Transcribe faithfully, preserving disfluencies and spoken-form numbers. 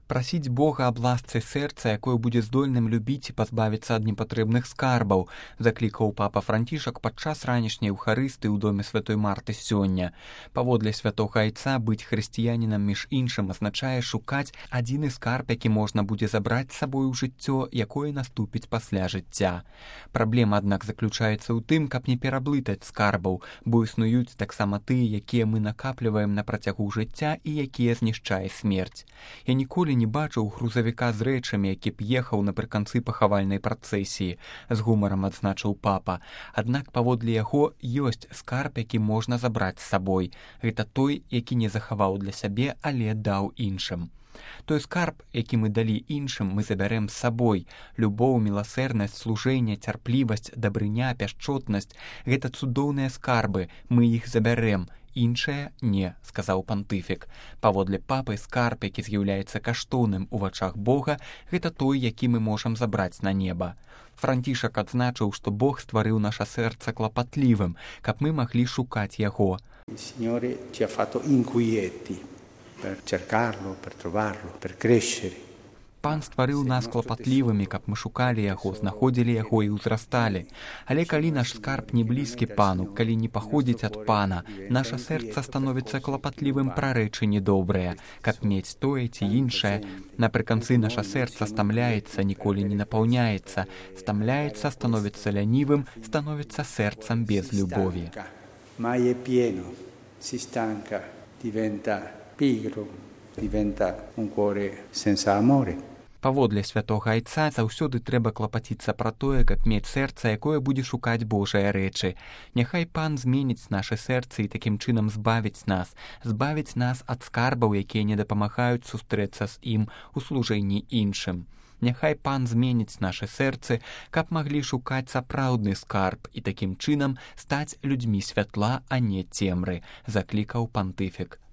Прасіць Бога аб ласцы сэрца, якое будзе здольным любіць і пазбавіцца ад непатрэбных скарбаў, заклікаў папа Францішак падчас ранішняй эўхарыстыі ў доме святой Марты сёння. Паводле святога айца быць хрысціянінам між іншым азначае шукаць адзіны скарб, які можна будзе забраць з сабой у жыццё, якое наступіць пасля жыцця. Праблема, аднак, заключаецца ў тым, каб не пераблытаць скарбаў, бо існуюць таксама тыя, якія мы накапліваем на працягу жыцця і якія знішчае смерць. Я ніколі не бачыў грузавіка з рэчамі, які б ехаў напрыканцы пахавальнай працэсіі, з гумарам адзначыў папа. Аднак паводле яго ёсць скарб, які можна забраць з сабой. Гэта той, які не захаваў для сябе, але даў іншым. Той скарб, які мы далі іншым, мы забярэм з сабой. Любоў, міласэрнасць, служэнне, цярплівасць, дабрыня, пяшчотнасць – гэта цудоўныя скарбы, мы іх забярэм. Іншае не, сказаў пантыфік. Паводле папы, скарб, які з'яўляецца каштоўным у вачах Бога, гэта той, які мы можам забраць на неба. Францішак адзначыў, што Бог стварыў наша сэрца клапатлівым, каб мы маглі шукаць яго. Signore ci ha fatto inquieti per cercarlo, per trovarlo, per crescere. Пан стварыў нас клапатлівымі, каб мы шукалі яго, знаходзілі яго і ўзрасталі. Але калі наш скарб не блізкі пану, калі не паходзіць ад пана, наша сэрца становіцца клапатлівым пра рэчы недобрыя, каб мець тое ці іншае. Напрыканцы наша сэрца стамляецца, ніколі не напаўняецца, стамляецца, становіцца лянівым, становіцца сэрцам без любові. Mai è pieno, si stanca, diventa pigro, diventa un cuore senza amore. Паводле святога айца заўсёды трэба клапаціцца пра тое, каб мець сэрца, якое будзе шукаць Божыя рэчы. Няхай пан зменіць нашы сэрцы і такім чынам збавіць нас, збавіць нас ад скарбаў, якія не дапамагаюць сустрэцца з ім у служэнні іншым. Няхай пан зменіць нашы сэрцы, каб маглі шукаць сапраўдны скарб і такім чынам стаць людзьмі святла, а не цемры, заклікаў пантыфік.